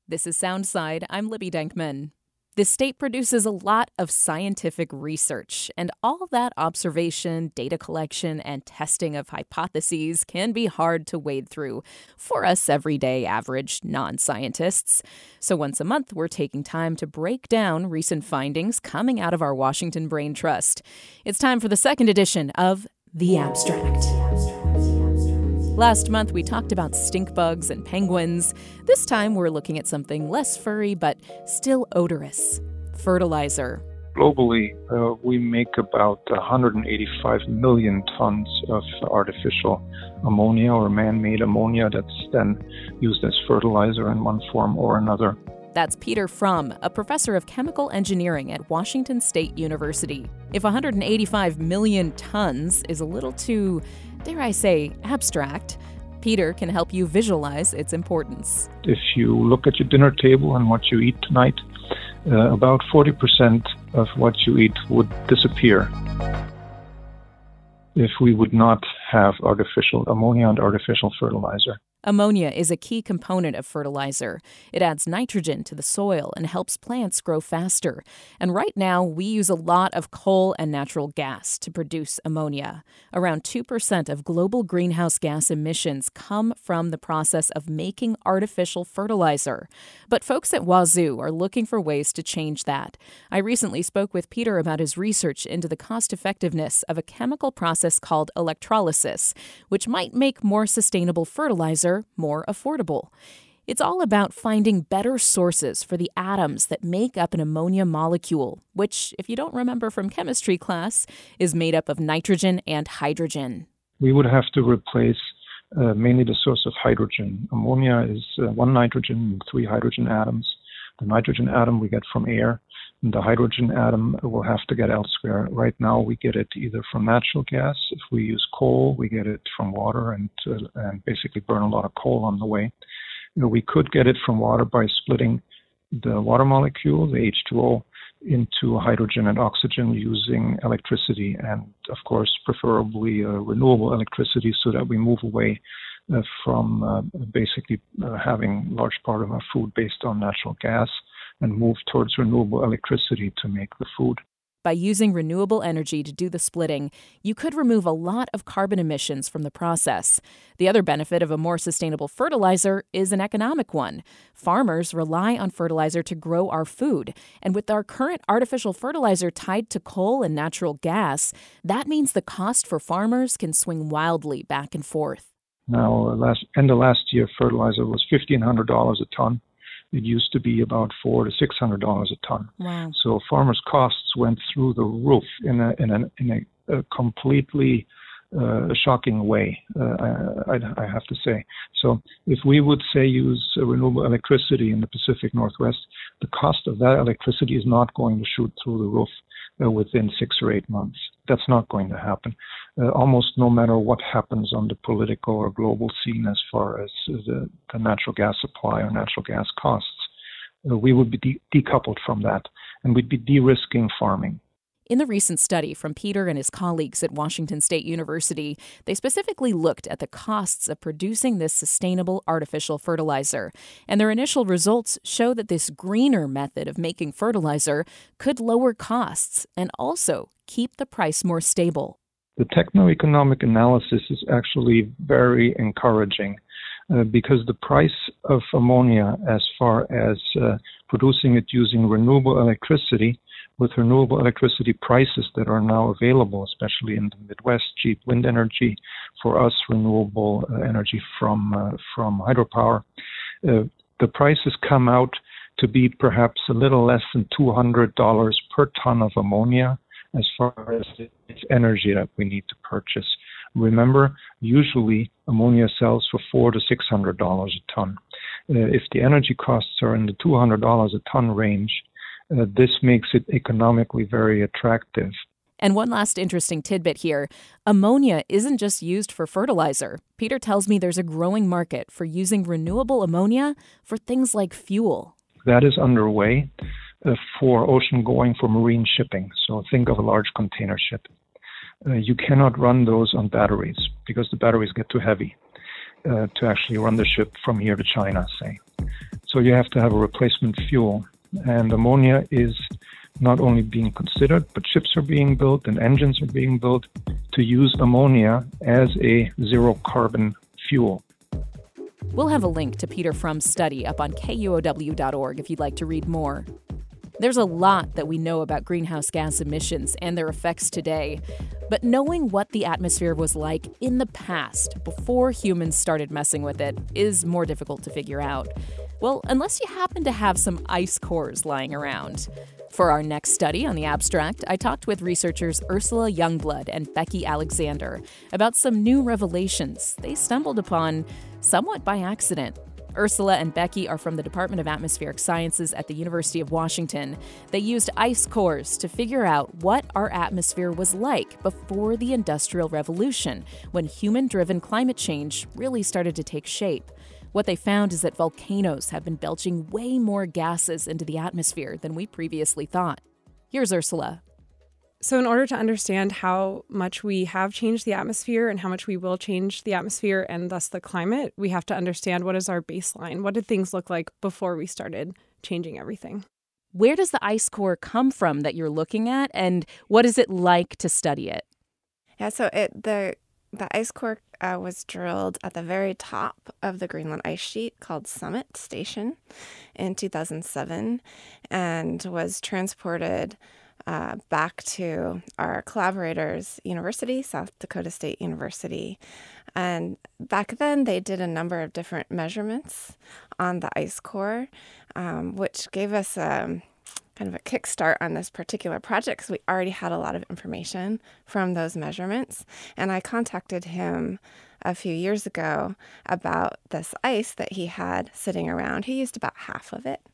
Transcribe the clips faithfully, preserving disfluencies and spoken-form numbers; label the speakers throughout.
Speaker 1: This is Soundside. I'm Libby Denkman. The state produces a lot of scientific research, and all that observation, data collection, and testing of hypotheses can be hard to wade through for us everyday average non-scientists. So once a month, we're taking time to break down recent findings coming out of our Washington Brain Trust. It's time for the second edition of The Abstract. Last month, we talked about stink bugs and penguins. This time, we're looking at something less furry but still odorous: fertilizer.
Speaker 2: Globally, uh, we make about one hundred eighty-five million tons of artificial ammonia or man-made ammonia that's then used as fertilizer in one form or another.
Speaker 1: That's Peter Fromm, a professor of chemical engineering at Washington State University. If one hundred eighty-five million tons is a little too, dare I say, abstract, Peter can help you visualize its importance.
Speaker 2: If you look at your dinner table and what you eat tonight, uh, about forty percent of what you eat would disappear if we would not have artificial ammonia and artificial fertilizer.
Speaker 1: Ammonia is a key component of fertilizer. It adds nitrogen to the soil and helps plants grow faster. And right now, we use a lot of coal and natural gas to produce ammonia. Around two percent of global greenhouse gas emissions come from the process of making artificial fertilizer. But folks at Wazoo are looking for ways to change that. I recently spoke with Peter about his research into the cost-effectiveness of a chemical process called electrolysis, which might make more sustainable fertilizer more affordable. It's all about finding better sources for the atoms that make up an ammonia molecule, which, if you don't remember from chemistry class, is made up of nitrogen and hydrogen.
Speaker 2: We would have to replace uh, mainly the source of hydrogen. Ammonia is uh, one nitrogen and three hydrogen atoms. The nitrogen atom we get from air, and the hydrogen atom we'll have to get elsewhere. Right now, we get it either from natural gas. If we use coal, we get it from water and, uh, and basically burn a lot of coal on the way. You know, we could get it from water by splitting the water molecule, the H two O, into hydrogen and oxygen using electricity, and of course, preferably uh, renewable electricity, so that we move away uh, from uh, basically uh, having large part of our food based on natural gas, and move towards renewable electricity to make the food.
Speaker 1: By using renewable energy to do the splitting, you could remove a lot of carbon emissions from the process. The other benefit of a more sustainable fertilizer is an economic one. Farmers rely on fertilizer to grow our food, and with our current artificial fertilizer tied to coal and natural gas, that means the cost for farmers can swing wildly back and forth.
Speaker 2: Now, last end of last year, fertilizer was fifteen hundred dollars a ton. It used to be about four to six hundred dollars a ton.
Speaker 1: Wow!
Speaker 2: So farmers' costs went through the roof in a in a in a, a completely uh, shocking way. Uh, I, I have to say. So if we would say use uh, renewable electricity in the Pacific Northwest, the cost of that electricity is not going to shoot through the roof uh, within six or eight months. That's not going to happen. Uh, almost no matter what happens on the political or global scene as far as uh, the, the natural gas supply or natural gas costs, uh, we would be de- decoupled from that, and we'd be de-risking farming.
Speaker 1: In the recent study from Peter and his colleagues at Washington State University, they specifically looked at the costs of producing this sustainable artificial fertilizer, and their initial results show that this greener method of making fertilizer could lower costs and also keep the price more stable.
Speaker 2: The techno-economic analysis is actually very encouraging uh, because the price of ammonia, as far as uh, producing it using renewable electricity, with renewable electricity prices that are now available, especially in the Midwest, cheap wind energy, for us, renewable uh, energy from uh, from hydropower, uh, the prices come out to be perhaps a little less than two hundred dollars per ton of ammonia, as far as its energy that we need to purchase. Remember, usually ammonia sells for four to six hundred dollars a ton. Uh, if the energy costs are in the two hundred dollars a ton range, uh, this makes it economically very attractive.
Speaker 1: And one last interesting tidbit here. Ammonia isn't just used for fertilizer. Peter tells me there's a growing market for using renewable ammonia for things like fuel.
Speaker 2: That is underway uh, for ocean-going, for marine shipping. So think of a large container ship. Uh, you cannot run those on batteries because the batteries get too heavy uh, to actually run the ship from here to China, say. So you have to have a replacement fuel. And ammonia is not only being considered, but ships are being built and engines are being built to use ammonia as a zero-carbon fuel.
Speaker 1: We'll have a link to Peter Frum's study up on K U O W dot org if you'd like to read more. There's a lot that we know about greenhouse gas emissions and their effects today, but knowing what the atmosphere was like in the past, before humans started messing with it, is more difficult to figure out. Well, unless you happen to have some ice cores lying around. For our next study on the abstract, I talked with researchers Ursula Youngblood and Becky Alexander about some new revelations they stumbled upon somewhat by accident. Ursula and Becky are from the Department of Atmospheric Sciences at the University of Washington. They used ice cores to figure out what our atmosphere was like before the Industrial Revolution, when human-driven climate change really started to take shape. What they found is that volcanoes have been belching way more gases into the atmosphere than we previously thought. Here's Ursula.
Speaker 3: So in order to understand how much we have changed the atmosphere and how much we will change the atmosphere and thus the climate, we have to understand what is our baseline. What did things look like before we started changing everything?
Speaker 1: Where does the ice core come from that you're looking at, and what is it like to study it?
Speaker 4: Yeah, so it the the ice core uh, was drilled at the very top of the Greenland ice sheet called Summit Station in two thousand seven and was transported Uh, back to our collaborators' university, South Dakota State University. And back then, they did a number of different measurements on the ice core, um, which gave us a, kind of a kickstart on this particular project because we already had a lot of information from those measurements. And I contacted him a few years ago about this ice that he had sitting around. He used about half of it.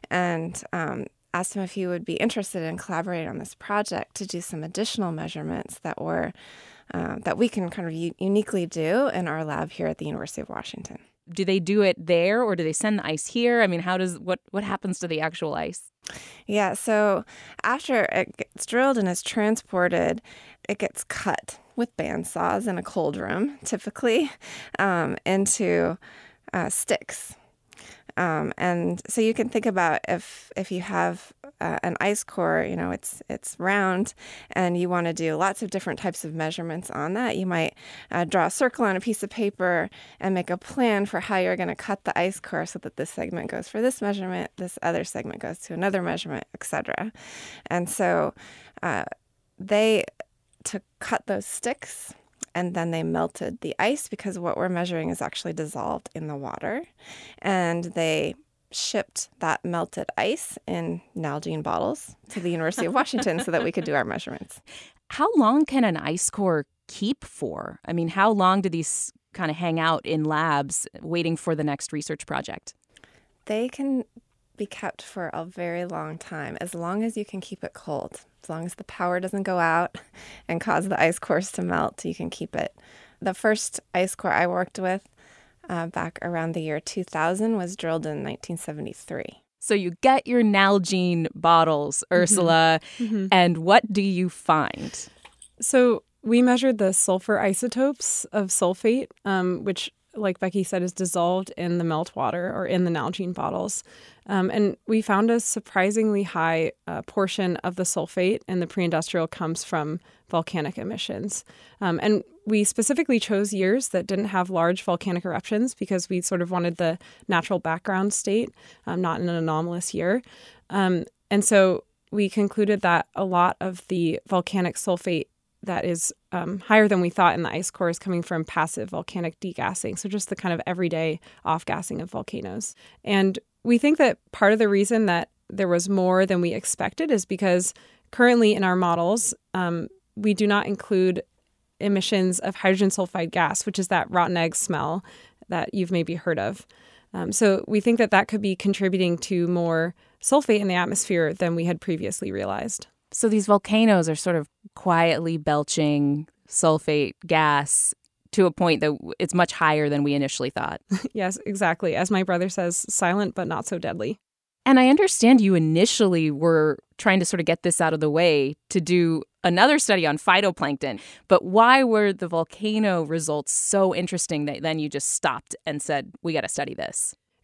Speaker 4: And um, asked him if he would be interested in collaborating on this project to do some additional measurements that were uh, that we can kind of u- uniquely do in our lab here at the University of Washington.
Speaker 1: Do they do it there, or do they send the ice here? I mean, how does what what happens to the actual ice?
Speaker 4: Yeah, so after it gets drilled and is transported, it gets cut with bandsaws in a cold room, typically, um, into uh, sticks. Um, and so you can think about if if you have uh, an ice core, you know, it's it's round, and you want to do lots of different types of measurements on that. You might uh, draw a circle on a piece of paper and make a plan for how you're going to cut the ice core so that this segment goes for this measurement, this other segment goes to another measurement, et cetera. And so uh, they to cut those sticks. And then they melted the ice because what we're measuring is actually dissolved in the water. And they shipped that melted ice in Nalgene bottles to the University of Washington so that we could do our measurements.
Speaker 1: How long can an ice core keep for? I mean, how long do these kind of hang out in labs waiting for the next research project?
Speaker 4: They can be kept for a very long time, as long as you can keep it cold. As long as the power doesn't go out and cause the ice cores to melt, you can keep it. The first ice core I worked with uh, back around the year two thousand was drilled in nineteen seventy-three.
Speaker 1: So you get your Nalgene bottles, Ursula, mm-hmm. and what do you find?
Speaker 3: So we measured the sulfur isotopes of sulfate, um, which, like Becky said, is dissolved in the meltwater or in the Nalgene bottles. Um, and we found a surprisingly high uh, portion of the sulfate in the pre-industrial comes from volcanic emissions. Um, and we specifically chose years that didn't have large volcanic eruptions because we sort of wanted the natural background state, um, not in an anomalous year. Um, and so we concluded that a lot of the volcanic sulfate that is um, higher than we thought in the ice core is coming from passive volcanic degassing, so just the kind of everyday off-gassing of volcanoes. And we think that part of the reason that there was more than we expected is because currently in our models, um, we do not include emissions of hydrogen sulfide gas, which is that rotten egg smell that you've maybe heard of. Um, so we think that that could be contributing to more sulfate in the atmosphere than we had previously realized.
Speaker 1: So these volcanoes are sort of quietly belching sulfate gas to a point that it's much higher than we initially thought.
Speaker 3: Yes, exactly. As my brother says, silent but not so deadly.
Speaker 1: And I understand you initially were trying to sort of get this out of the way to do another study on phytoplankton. But why were the volcano results so interesting that then you just stopped and said, we got to study this?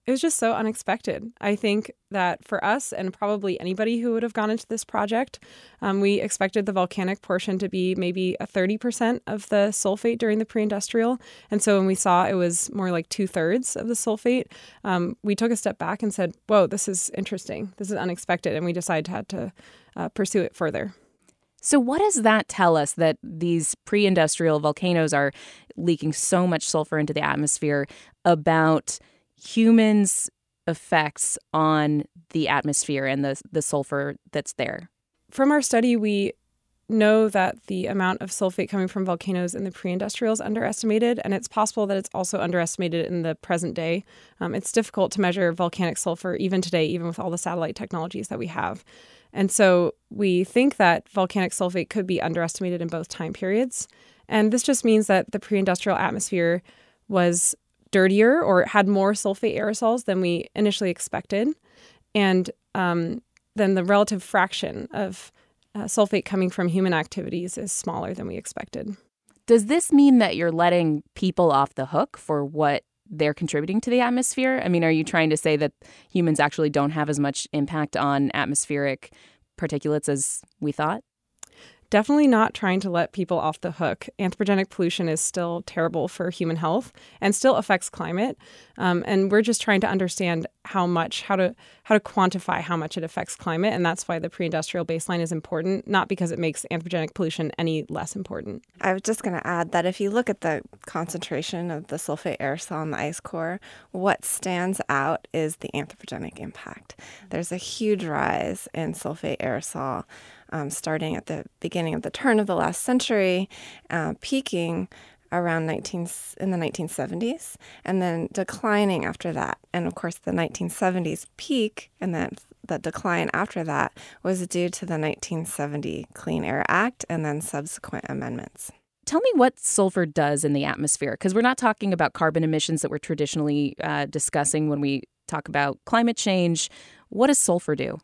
Speaker 3: It was just so unexpected. I think that for us and probably anybody who would have gone into this project, um, we expected the volcanic portion to be maybe a thirty percent of the sulfate during the pre-industrial. And so when we saw it was more like two thirds of the sulfate, um, we took a step back and said, whoa, this is interesting. This is unexpected. And we decided to, have to uh, pursue it further.
Speaker 1: So what does that tell us, that these pre-industrial volcanoes are leaking so much sulfur into the atmosphere, about humans' effects on the atmosphere and the the sulfur that's there?
Speaker 3: From our study, we know that the amount of sulfate coming from volcanoes in the pre-industrial is underestimated, and it's possible that it's also underestimated in the present day. Um, it's difficult to measure volcanic sulfur even today, even with all the satellite technologies that we have. And so we think that volcanic sulfate could be underestimated in both time periods. And this just means that the pre-industrial atmosphere was dirtier or had more sulfate aerosols than we initially expected. And um, then the relative fraction of uh, sulfate coming from human activities is smaller than we expected.
Speaker 1: Does this mean that you're letting people off the hook for what they're contributing to the atmosphere? I mean, are you trying to say that humans actually don't have as much impact on atmospheric particulates as we thought?
Speaker 3: Definitely not trying to let people off the hook. Anthropogenic pollution is still terrible for human health and still affects climate. Um, and we're just trying to understand how much, how to how to quantify how much it affects climate. And that's why the pre-industrial baseline is important, not because it makes anthropogenic pollution any less important.
Speaker 4: I was just going to add that if you look at the concentration of the sulfate aerosol in the ice core, what stands out is the anthropogenic impact. There's a huge rise in sulfate aerosol Um, starting at the beginning of the turn of the last century, uh, peaking around nineteen in the nineteen seventies, and then declining after that. And of course, the nineteen seventies peak and then the decline after that was due to the nineteen seventy Clean Air Act and then subsequent amendments.
Speaker 1: Tell me what sulfur does in the atmosphere, because we're not talking about carbon emissions that we're traditionally uh, discussing when we talk about climate change. What does sulfur do?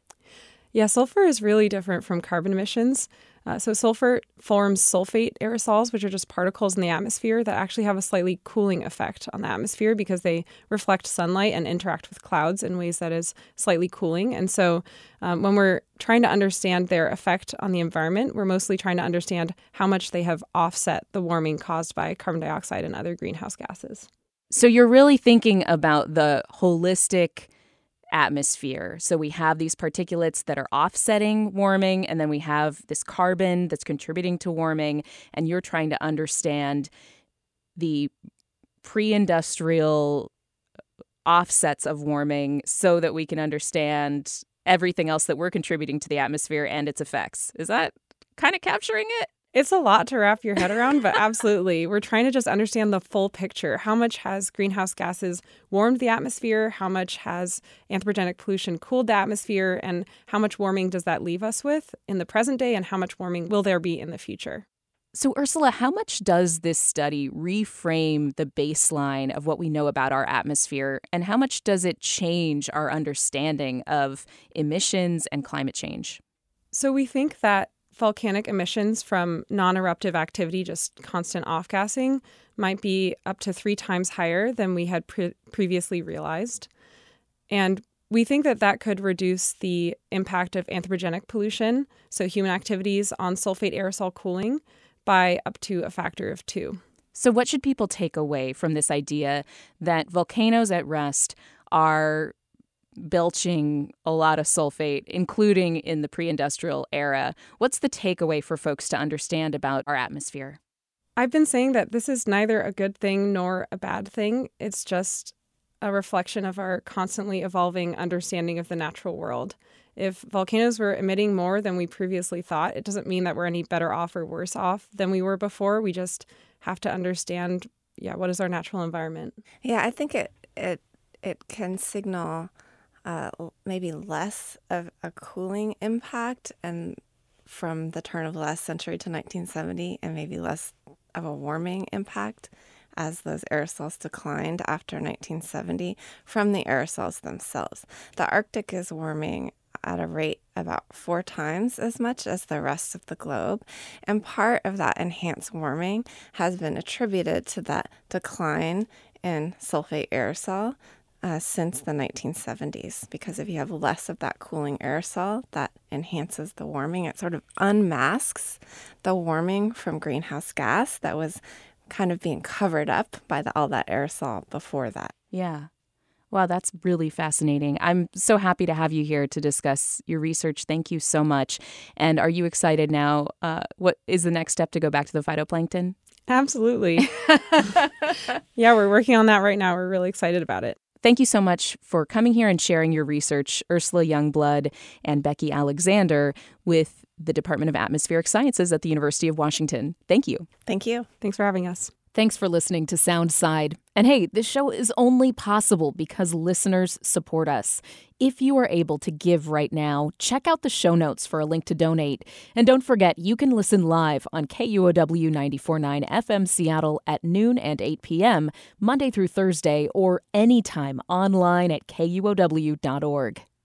Speaker 3: Yeah, sulfur is really different from carbon emissions. Uh, so sulfur forms sulfate aerosols, which are just particles in the atmosphere that actually have a slightly cooling effect on the atmosphere because they reflect sunlight and interact with clouds in ways that is slightly cooling. And so um, when we're trying to understand their effect on the environment, we're mostly trying to understand how much they have offset the warming caused by carbon dioxide and other greenhouse gases.
Speaker 1: So you're really thinking about the holistic atmosphere. So we have these particulates that are offsetting warming, and then we have this carbon that's contributing to warming, and you're trying to understand the pre-industrial offsets of warming so that we can understand everything else that we're contributing to the atmosphere and its effects. Is that kind of capturing it?
Speaker 3: It's a lot to wrap your head around, but absolutely. We're trying to just understand the full picture. How much has greenhouse gases warmed the atmosphere? How much has anthropogenic pollution cooled the atmosphere? And how much warming does that leave us with in the present day? And how much warming will there be in the future?
Speaker 1: So, Ursula, how much does this study reframe the baseline of what we know about our atmosphere? And how much does it change our understanding of emissions and climate change?
Speaker 3: So we think that volcanic emissions from non-eruptive activity, just constant off-gassing, might be up to three times higher than we had pre- previously realized. And we think that that could reduce the impact of anthropogenic pollution, so human activities, on sulfate aerosol cooling by up to a factor of two.
Speaker 1: So what should people take away from this idea that volcanoes at rest are belching a lot of sulfate, including in the pre-industrial era? What's the takeaway for folks to understand about our atmosphere?
Speaker 3: I've been saying that this is neither a good thing nor a bad thing. It's just a reflection of our constantly evolving understanding of the natural world. If volcanoes were emitting more than we previously thought, it doesn't mean that we're any better off or worse off than we were before. We just have to understand, yeah, what is our natural environment?
Speaker 4: Yeah, I think it it it can signal Uh, maybe less of a cooling impact and from the turn of the last century to nineteen seventy, and maybe less of a warming impact as those aerosols declined after nineteen seventy from the aerosols themselves. The Arctic is warming at a rate about four times as much as the rest of the globe, and part of that enhanced warming has been attributed to that decline in sulfate aerosol uh, since the nineteen seventies, because if you have less of that cooling aerosol, that enhances the warming. It sort of unmasks the warming from greenhouse gas that was kind of being covered up by the, all that aerosol before that.
Speaker 1: Yeah. Wow, that's really fascinating. I'm so happy to have you here to discuss your research. Thank you so much. And are you excited now? Uh, what is the next step to go back to the phytoplankton?
Speaker 3: Absolutely. Yeah, we're working on that right now. We're really excited about it.
Speaker 1: Thank you so much for coming here and sharing your research, Ursula Youngblood and Becky Alexander with the Department of Atmospheric Sciences at the University of Washington. Thank you.
Speaker 4: Thank you.
Speaker 3: Thanks for having us.
Speaker 1: Thanks for listening to Soundside. And hey, this show is only possible because listeners support us. If you are able to give right now, check out the show notes for a link to donate. And don't forget, you can listen live on K U O W ninety-four point nine F M Seattle at noon and eight p.m., Monday through Thursday, or anytime online at K U O W dot org.